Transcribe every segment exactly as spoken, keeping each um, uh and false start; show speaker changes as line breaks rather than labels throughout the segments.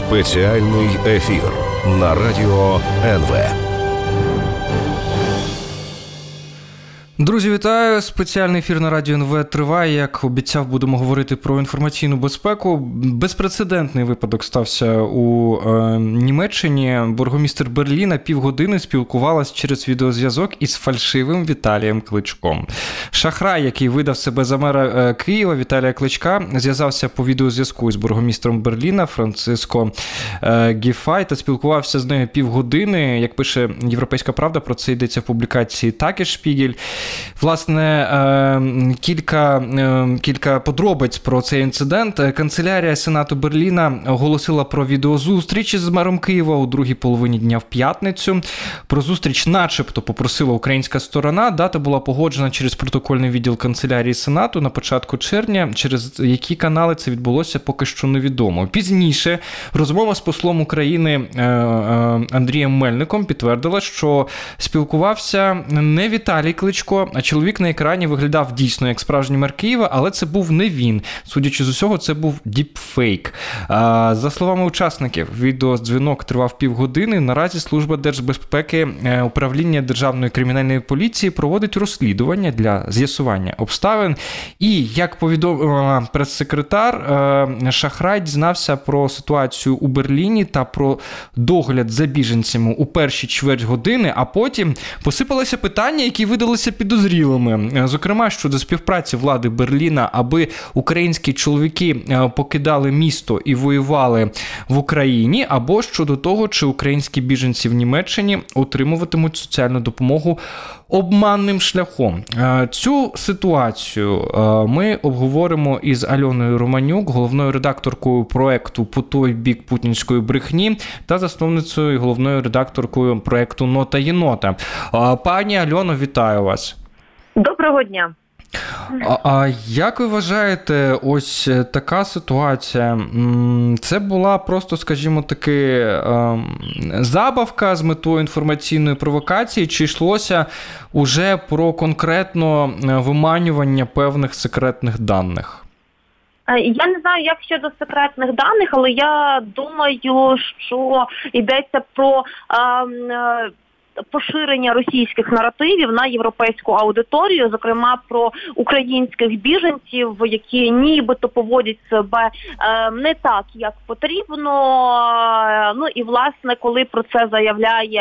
Спеціальний ефір на радіо ен ве.
Друзі, вітаю! Спеціальний ефір на радіо ен ве триває. Як обіцяв, будемо говорити про інформаційну безпеку. Безпрецедентний випадок стався у е, Німеччині. Бургомістр Берліна півгодини спілкувалась через відеозв'язок із фальшивим Віталієм Кличком. Шахрай, який видав себе за мера е, Києва, Віталія Кличка, зв'язався по відеозв'язку із бургомістром Берліна Франциско е, Гіфай та спілкувався з нею півгодини. Як пише Європейська Правда, про це йдеться в публікації Такешпігель. Власне, кілька, кілька подробиць про цей інцидент. Канцелярія Сенату Берліна оголосила про відеозустріч з мером Києва у другій половині дня в п'ятницю. Про зустріч начебто попросила українська сторона. Дата була погоджена через протокольний відділ канцелярії Сенату на початку червня. Через які канали це відбулося, поки що невідомо. Пізніше розмова з послом України Андрієм Мельником підтвердила, що спілкувався не Віталій Кличко, а чоловік на екрані виглядав дійсно як справжній мер Києва, але це був не він. Судячи з усього, це був діпфейк. За словами учасників, відеодзвінок тривав півгодини. Наразі Служба держбезпеки управління Державної кримінальної поліції проводить розслідування для з'ясування обставин. І, як повідомила прес-секретар, шахрай дізнався про ситуацію у Берліні та про догляд за біженцями у перші чверть години, а потім посипалися питання, які видалися підозрілими. Зокрема, щодо співпраці влади Берліна, аби українські чоловіки покидали місто і воювали в Україні, або щодо того, чи українські біженці в Німеччині отримуватимуть соціальну допомогу обманним шляхом. Цю ситуацію ми обговоримо із Альоною Романюк, головною редакторкою проекту «По той бік путінської брехні» та засновницею і головною редакторкою проекту «Нота єнота». Пані Альоно, вітаю вас.
Доброго дня.
А, а як ви вважаєте, ось така ситуація, це була просто, скажімо таки, забавка з метою інформаційної провокації, чи йшлося уже про конкретно виманювання певних секретних даних?
Я не знаю, як щодо секретних даних, але я думаю, що йдеться про е, поширення російських наративів на європейську аудиторію, зокрема про українських біженців, які нібито поводять себе е, не так, як потрібно. Ну і, власне, коли про це заявляє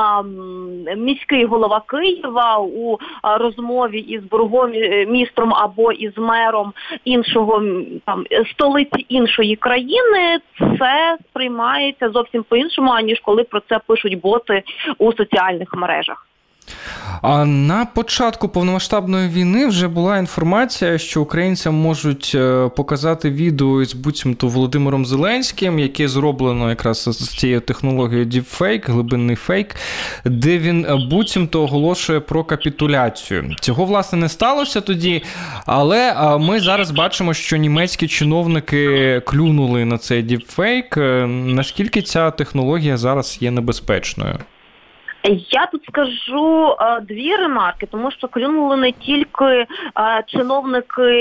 е, міський голова Києва у розмові із бургомістром або із мером іншого, там, столиці іншої країни, це сприймається зовсім по-іншому, аніж коли про це пишуть боти у соціальних мережах.
А на початку повномасштабної війни вже була інформація, що українцям можуть показати відео із буцімто Володимиром Зеленським, яке зроблено якраз з цією технологією діпфейк, глибинний фейк, де він буцімто оголошує про капітуляцію. Цього, власне, не сталося тоді, але ми зараз бачимо, що німецькі чиновники клюнули на цей діпфейк. Наскільки ця технологія зараз є небезпечною?
Я тут скажу е, дві ремарки, тому що клюнули не тільки е, чиновники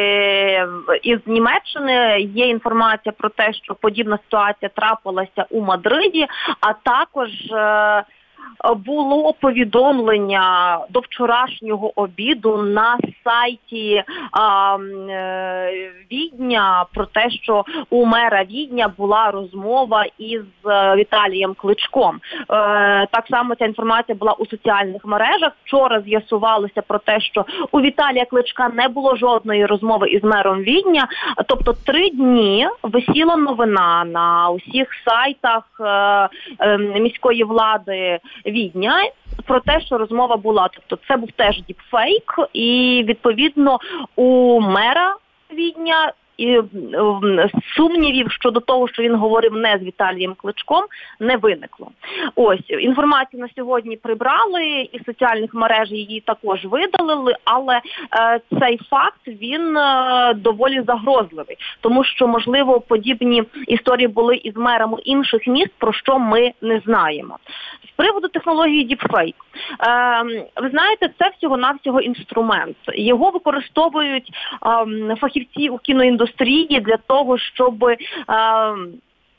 із Німеччини. Є інформація про те, що подібна ситуація трапилася у Мадриді, а також е, було повідомлення до вчорашнього обіду на сайті а, е, Відня про те, що у мера Відня була розмова із Віталієм Кличком. Е, так само ця інформація була у соціальних мережах. Вчора з'ясувалося про те, що у Віталія Кличка не було жодної розмови із мером Відня. Тобто три дні висіла новина на усіх сайтах е, е, міської влади Відня про те, що розмова була. Тобто це був теж діпфейк, і відповідно у мера Відня і сумнівів щодо того, що він говорив не з Віталієм Кличком, не виникло. Ось, інформацію на сьогодні прибрали, і соціальних мереж її також видалили, але е, цей факт, він е, доволі загрозливий, тому що, можливо, подібні історії були із мерами інших міст, про що ми не знаємо. З приводу технології діпфейк. Е, ви знаєте, це всього-навсього інструмент. Його використовують е, фахівці у кіноіндустрії для того, щоб е,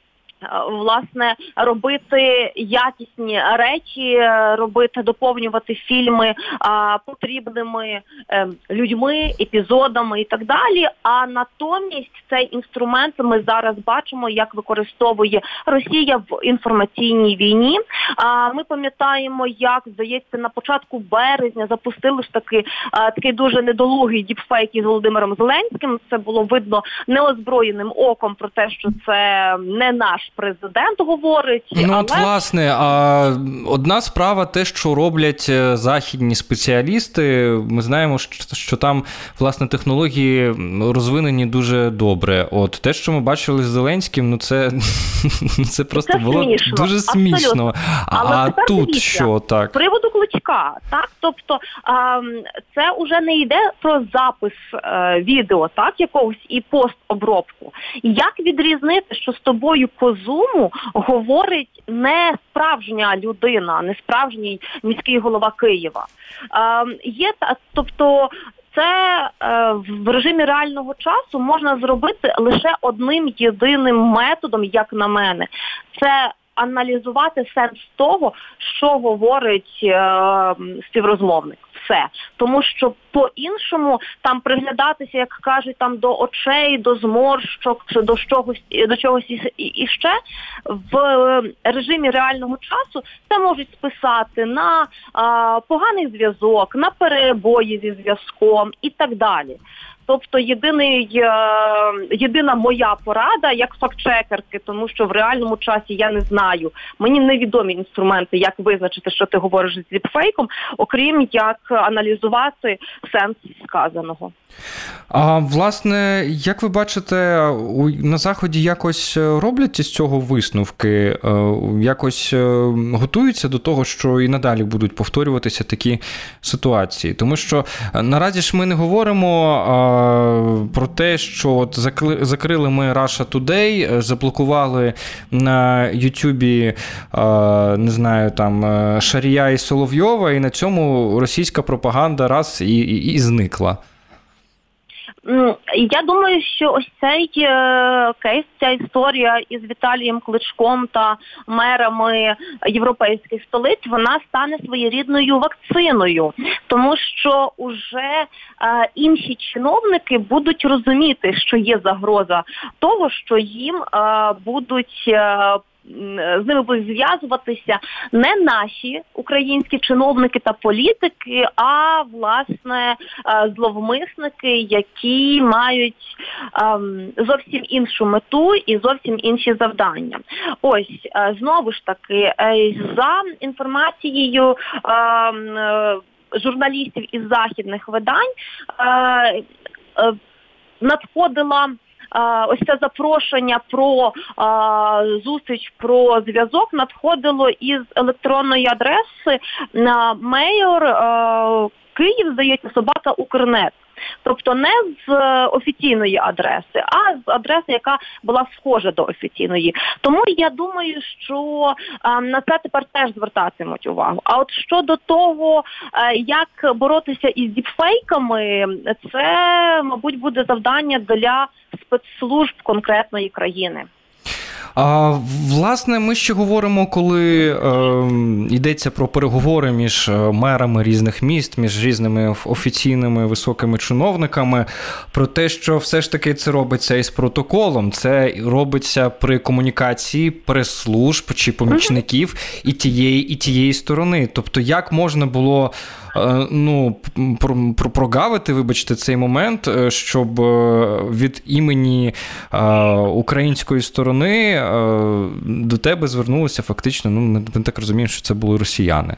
власне, робити якісні речі, робити, доповнювати фільми а, потрібними е, людьми, епізодами і так далі. А натомість цей інструмент ми зараз бачимо, як використовує Росія в інформаційній війні. А, ми пам'ятаємо, як, здається, на початку березня запустили ж таки а, такий дуже недолугий діпфейк із Володимиром Зеленським. Це було видно неозброєним оком про те, що це не наш президент говорить.
Ну,
але...
от, власне, а одна справа те, що роблять західні спеціалісти. Ми знаємо, що, що там, власне, технології розвинені дуже добре. От те, що ми бачили з Зеленським, ну це, це просто це було смішно. Дуже смішно.
Але
а тут
дивіться,
що, так?
З приводу Кличка, так? Тобто, це вже не йде про запис відео, так, якогось і постобробку. Як відрізнити, що з тобою по зуму говорить не справжня людина, не справжній міський голова Києва? Є, тобто, це е, в режимі реального часу можна зробити лише одним єдиним методом, як на мене. Це аналізувати сенс того, що говорить е, співрозмовник. Все. Тому що по-іншому там приглядатися, як кажуть, там до очей, до зморщок, чи до чогось, до чогось іще, в режимі реального часу це можуть списати на а, поганий зв'язок, на перебої зі зв'язком і так далі. Тобто єдиний, єдина моя порада, як фактчекерки, тому що в реальному часі я не знаю, мені невідомі інструменти, як визначити, що ти говориш з діпфейком, окрім як аналізувати сенс сказаного.
А, власне, як ви бачите, на Заході якось роблять із цього висновки? Якось готуються до того, що і надалі будуть повторюватися такі ситуації? Тому що наразі ж ми не говоримо про те, що от закрили ми Russia Today, заблокували на Ютубі, не знаю, там, Шарія і Соловйова, і на цьому російська пропаганда раз і, і, і зникла.
Я думаю, що ось цей е, кейс, ця історія із Віталієм Кличком та мерами європейських столиць, вона стане своєрідною вакциною, тому що уже е, інші чиновники будуть розуміти, що є загроза того, що їм е, будуть е, з ними будуть зв'язуватися не наші українські чиновники та політики, а, власне, зловмисники, які мають ем, зовсім іншу мету і зовсім інші завдання. Ось, знову ж таки, за інформацією ем, журналістів із західних видань е, е, надходила ось це запрошення про а, зустріч, про зв'язок надходило із електронної адреси на мейор а, Київ, здається, собака Укрнет. Тобто не з офіційної адреси, а з адреси, яка була схожа до офіційної. Тому я думаю, що а, на це тепер теж звертатимуть увагу. А от щодо того, а, як боротися із діпфейками, це, мабуть, буде завдання для спецслужб конкретної країни.
А, власне, ми ще говоримо, коли е, йдеться про переговори між мерами різних міст, між різними офіційними високими чиновниками, про те, що все ж таки це робиться із протоколом, це робиться при комунікації прес-служб чи помічників і тієї, і тієї сторони. Тобто, як можна було ну, прогавити, вибачте, цей момент, щоб від імені української сторони до тебе звернулися фактично, ну, ми так розуміємо, що це були росіяни.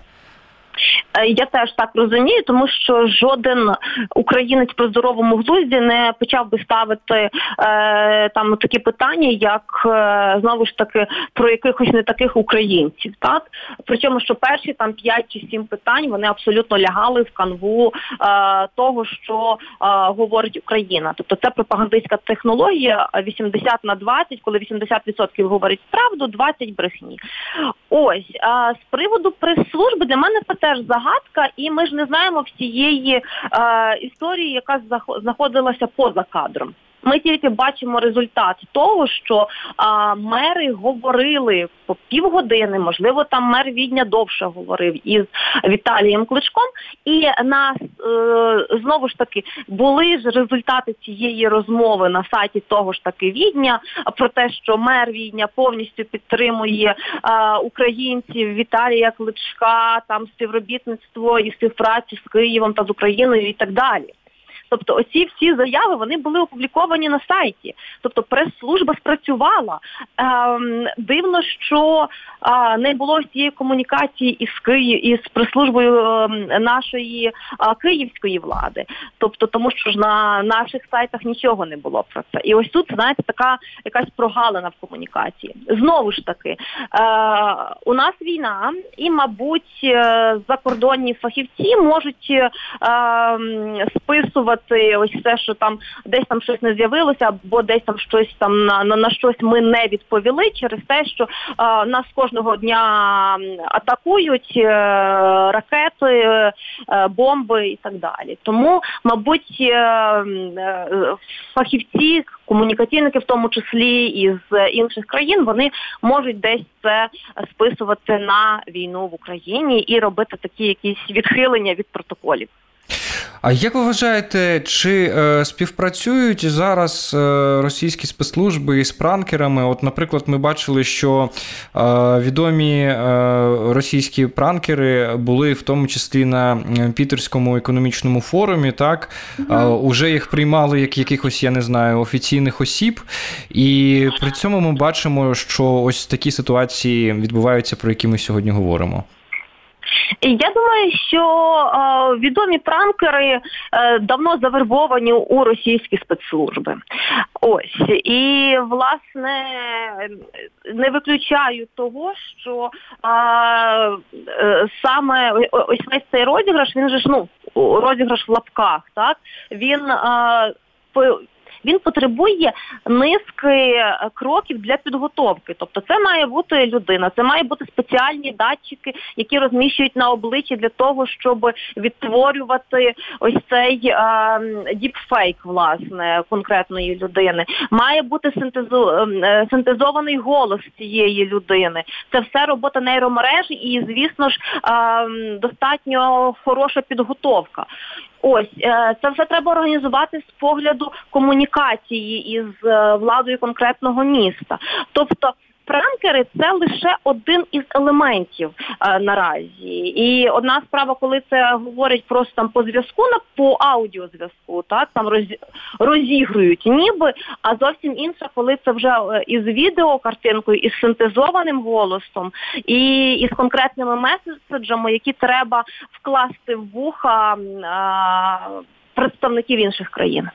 Я теж так розумію, тому що жоден українець при здоровому глузді не почав би ставити е, там такі питання, як, е, знову ж таки, про якихось не таких українців, так? Причому, що перші там п'ять чи сім питань, вони абсолютно лягали в канву е, того, що е, говорить Україна. Тобто це пропагандистська технологія вісімдесят на двадцять, коли вісімдесят відсотків говорить правду, двадцять брехні. Ось, е, з приводу прес-служби, для мене це теж загадка, і ми ж не знаємо всієї е, історії, яка знаходилася поза кадром. Ми тільки бачимо результат того, що а, мери говорили по півгодини, можливо, там мер Відня довше говорив із Віталієм Кличком, і нас е, знову ж таки були ж результати цієї розмови на сайті того ж таки Відня про те, що мер Відня повністю підтримує е, українців Віталія Кличка, там співробітництво і співпрацю з Києвом та з Україною і так далі. Тобто оці всі заяви, вони були опубліковані на сайті. Тобто прес-служба спрацювала. Ем, дивно, що е, не було цієї комунікації із Києв, із прес-службою е, нашої е, київської влади. Тобто, тому що ж на наших сайтах нічого не було про це. І ось тут, знаєте, така якась прогалина в комунікації. Знову ж таки, е, у нас війна, і, мабуть, е, закордонні фахівці можуть е, списувати ось все, що там десь там щось не з'явилося, або десь там щось там на, на, на щось ми не відповіли через те, що е, нас кожного дня атакують е, ракети, е, бомби і так далі. Тому, мабуть, е, е, фахівці, комунікаційники в тому числі із інших країн, вони можуть десь це списувати на війну в Україні і робити такі якісь відхилення від протоколів.
А як ви вважаєте, чи е, співпрацюють зараз е, російські спецслужби із пранкерами? От, наприклад, ми бачили, що е, відомі е, російські пранкери були в тому числі на Пітерському економічному форумі, так? Mm-hmm. Е, уже їх приймали як якихось, я не знаю, офіційних осіб. І при цьому ми бачимо, що ось такі ситуації відбуваються, про які ми сьогодні говоримо.
Я думаю, що е, відомі пранкери е, давно завербовані у російські спецслужби. Ось. І, власне, не виключаю того, що е, е, саме ось весь цей розіграш, він же ж, ну, розіграш в лапках, так? Він е, по Він потребує низки кроків для підготовки. Тобто це має бути людина, це має бути спеціальні датчики, які розміщують на обличчі для того, щоб відтворювати ось цей а, діпфейк, власне, конкретної людини. Має бути синтезу, синтезований голос цієї людини. Це все робота нейромережі і, звісно ж, а, достатньо хороша підготовка. Ось, це все треба організувати з погляду комунікації із владою конкретного міста. Тобто пранкери – це лише один із елементів е, наразі. І одна справа, коли це говорять просто там по зв'язку, по аудіозв'язку, так, там роз, розігрують ніби, а зовсім інша, коли це вже із відеокартинкою, із синтезованим голосом, і із конкретними меседжами, які треба вкласти в вуха е, представників інших країн.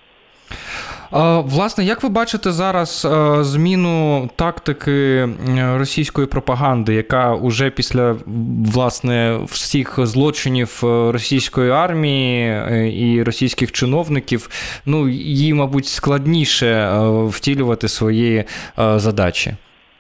Власне, як ви бачите зараз зміну тактики російської пропаганди, яка уже після, власне, всіх злочинів російської армії і російських чиновників, ну, їй, мабуть, складніше втілювати свої задачі?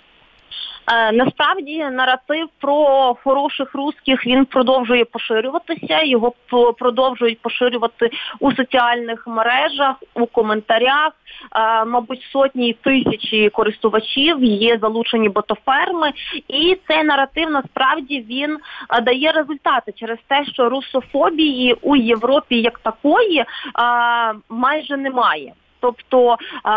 Насправді наратив про хороших русських, він продовжує поширюватися, його продовжують поширювати у соціальних мережах, у коментарях. Мабуть, сотні і тисячі користувачів є залучені ботоферми, і цей наратив насправді він дає результати через те, що русофобії у Європі як такої майже немає. Тобто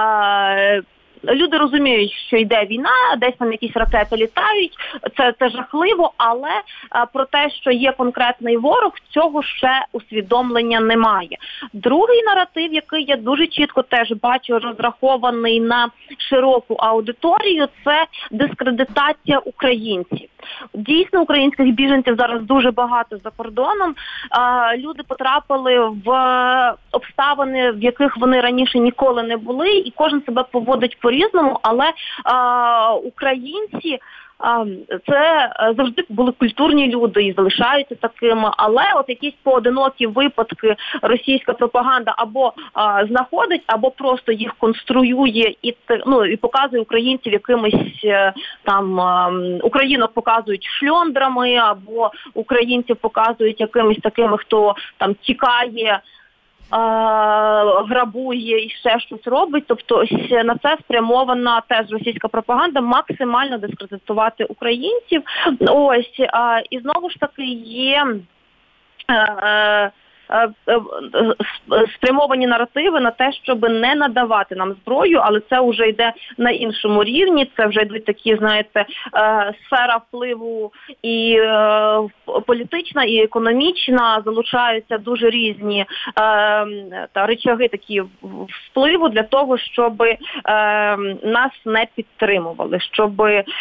люди розуміють, що йде війна, десь там якісь ракети літають, це, це жахливо, але а, про те, що є конкретний ворог, цього ще усвідомлення немає. Другий наратив, який я дуже чітко теж бачу, розрахований на широку аудиторію, це дискредитація українців. Дійсно, українських біженців зараз дуже багато за кордоном. А, люди потрапили в обставини, в яких вони раніше ніколи не були, і кожен себе поводить по-різному, але а, українці а, це завжди були культурні люди і залишаються такими, але от якісь поодинокі випадки російська пропаганда або а, знаходить, або просто їх конструює і, ну, і показує українців якимись там а, українок показують шльондрами, або українців показують якимись такими, хто там тікає грабує і ще щось робить. Тобто ось на це спрямована теж російська пропаганда максимально дискредитувати українців. Ось, і знову ж таки є спрямовані наративи на те, щоб не надавати нам зброю, але це вже йде на іншому рівні, це вже йдуть такі, знаєте, сфера впливу і політична, і економічна, залучаються дуже різні та речаги такі впливу для того, щоб нас не підтримували, щоб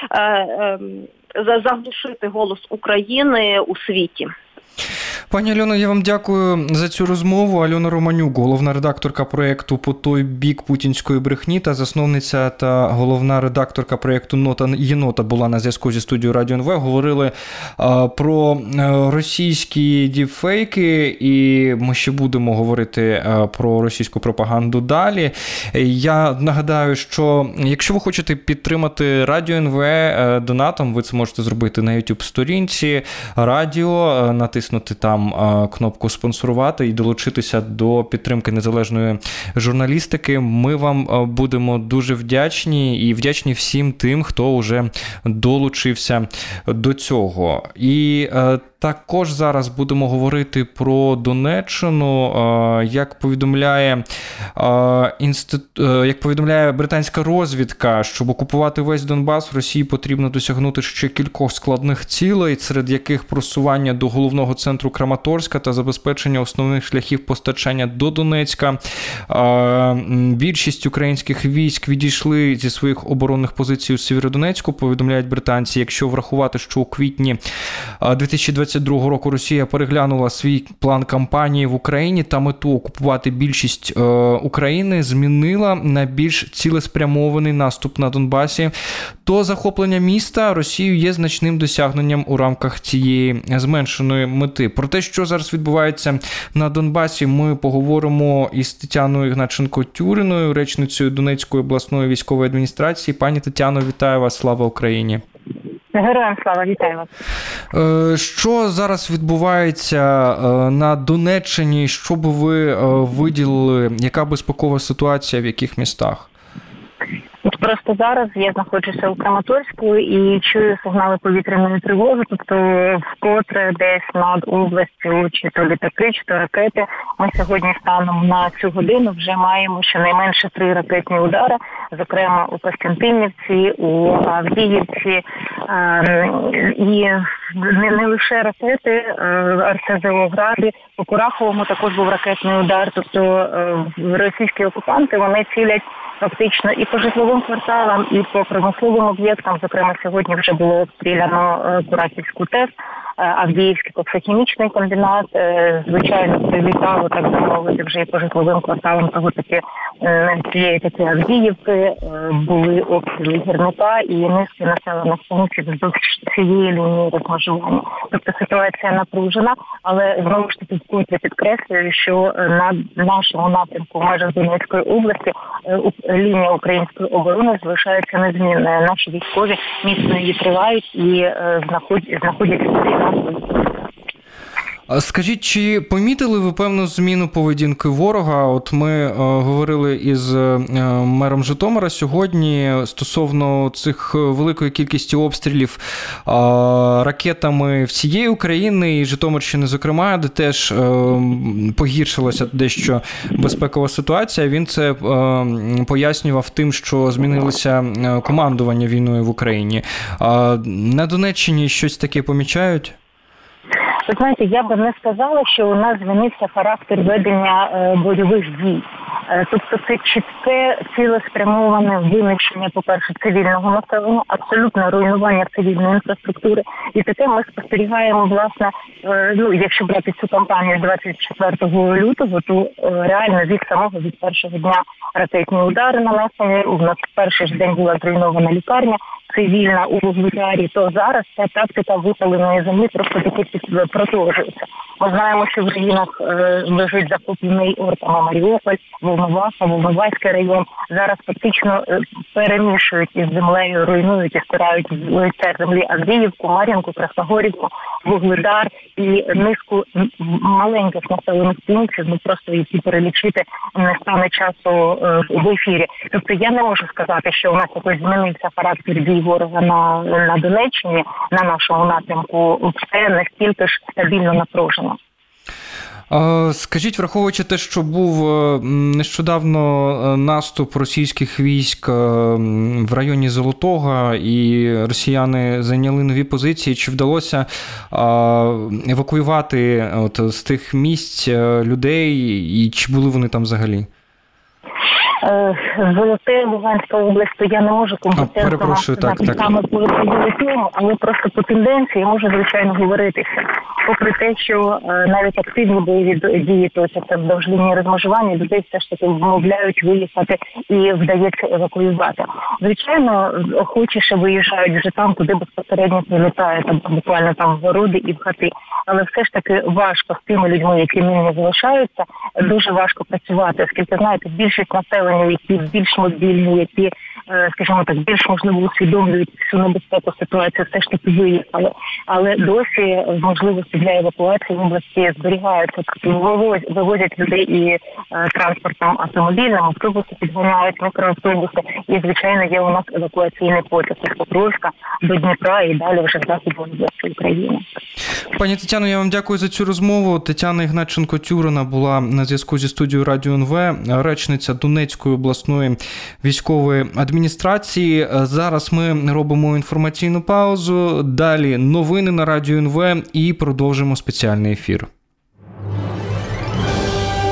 заглушити голос України у світі.
Пані Альоно, я вам дякую за цю розмову. Альона Романюк, головна редакторка проєкту «По той бік путінської брехні» та засновниця та головна редакторка проєкту «Нота єнота» була на зв'язку зі студією Радіо ен ве. Говорили а, про російські діпфейки, і ми ще будемо говорити а, про російську пропаганду далі. Я нагадаю, що якщо ви хочете підтримати Радіо ен ве а, донатом, ви це можете зробити на YouTube-сторінці Радіо, а, натиснути там кнопку «Спонсорувати» і долучитися до підтримки незалежної журналістики. Ми вам будемо дуже вдячні і вдячні всім тим, хто вже долучився до цього. І також зараз будемо говорити про Донеччину. Як повідомляє, як повідомляє британська розвідка, щоб окупувати весь Донбас, Росії потрібно досягнути ще кількох складних цілей, серед яких просування до головного центру Краматорська та забезпечення основних шляхів постачання до Донецька. Більшість українських військ відійшли зі своїх оборонних позицій у Сєвєродонецьку, повідомляють британці. Якщо врахувати, що у квітні дві тисячі двадцять другого року Росія переглянула свій план кампанії в Україні та мету окупувати більшість е, України змінила на більш цілеспрямований наступ на Донбасі, то захоплення міста Росією є значним досягненням у рамках цієї зменшеної мети. Про те, що зараз відбувається на Донбасі, ми поговоримо із Тетяною Ігнатченко-Тюриною, речницею Донецької обласної військової адміністрації. Пані Тетяно, вітаю вас, слава Україні!
Героям слава, вітаю вас.
Що зараз відбувається на Донеччині? Що би ви виділили? Яка безпекова ситуація, в яких містах?
От просто зараз я знаходжуся у Краматорську і чую сигнали повітряної тривоги, тобто вкотре десь над областю, чи то літаки, чи то ракети. Ми сьогодні станом на цю годину вже маємо щонайменше три ракетні удари, зокрема у Костянтинівці, у Авдіївці, і не, не лише ракети, РСЗО «Гради», по Кураховому також був ракетний удар, тобто російські окупанти, вони цілять фактично і по житловим кварталам, і по промисловим об'єктам. Зокрема, сьогодні вже було обстріляно Курахівську ТЕС, Авдіївський коксохімічний комбінат. Звичайно, прилітало, так би мовити, вже і по житловим кварталам того таки цієї таки Авдіївки. Були обстріли Гірника і низки населених пунктів вздовж цієї лінії розмежування. Тобто ситуація напружена, але знову ж таки вкотре підкреслюю, що на нашому напрямку в межах Донецької області лінія української оборони залишається незмінною. Наші військові міцно її тривають і знаходяться в
Скажіть, чи помітили ви певну зміну поведінки ворога? От ми е, говорили із е, мером Житомира сьогодні стосовно цих великої кількості обстрілів е, ракетами всієї України і Житомирщини, зокрема, де теж е, погіршилася дещо безпекова ситуація. Він це е, пояснював тим, що змінилося командування війною в Україні. Е, на Донеччині щось таке помічають?
Ви знаєте, я би не сказала, що у нас змінився характер ведення е, бойових дій. Е, тобто це чітке, цілеспрямоване винищення, по-перше, цивільного населення, абсолютне руйнування цивільної інфраструктури. І таке ми спостерігаємо, власне, е, ну, якщо брати цю кампанію двадцять четвертого лютого, то е, реально від самого, від першого дня ракетні удари нанесені. У нас в перший ж день була зруйнована лікарня. цивільна у Вугледарі, то зараз ця тактика випаленої землі просто таки продовжується. Ми знаємо, що в руїнах е, лежить захоплений орками Маріуполь, Волноваха, Волноваський район. Зараз фактично е, перемішують із землею, руйнують і стирають з лиця землі Авдіївку, Мар'їнку, Красногорівку, Вугледар і низку маленьких населених пунктів, ну просто які перелічити не стане часу е, в ефірі. Тобто я не можу сказати, що у нас якось змінився характер дій ворога на, на Донеччині, на нашому напрямку. Все настільки ж стабільно напружено.
Скажіть, враховуючи те, що був нещодавно наступ російських військ в районі Золотого і росіяни зайняли нові позиції, чи вдалося евакуювати от з тих місць людей і чи були вони там взагалі?
Золоте, Луганська область, то я не можу компетентно сказати саме по Золотому, але просто по тенденції може, звичайно, говоритися. Попри те, що навіть активні бойові дії, тобто це вздовж лінії розмежування, людей все ж таки вмовляють виїхати і вдається евакуювати. Звичайно, охочіше виїжджають вже там, куди безпосередньо прилітає, там буквально там в городи і в хати. Але все ж таки важко з тими людьми, які нині залишаються, дуже важко працювати, оскільки, знаєте, більшість населення, які більш мобільні, які, скажімо так, більш, можливо, усвідомлюють всю небезпеку ситуацію, все ж таки виїхали. Але досі можливості для евакуації в області зберігаються. Вивозять людей і е, транспортом автомобільним, автобуси підганяють, мікроавтобуси. І, звичайно, є у нас евакуаційний потяг з Покровська до Дніпра і далі вже в Західній області України.
Пані Тетяно, я вам дякую за цю розмову. Тетяна Ігнатченко-Тюрина була на зв'язку зі студією Радіо ен ве, речниця Донецької обласної військової адміністрації. Зараз ми робимо інформаційну паузу. Далі новини на Радіо ен ве і продовжимо спеціальний ефір.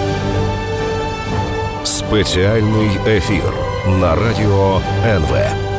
Спеціальний ефір на Радіо ен ве.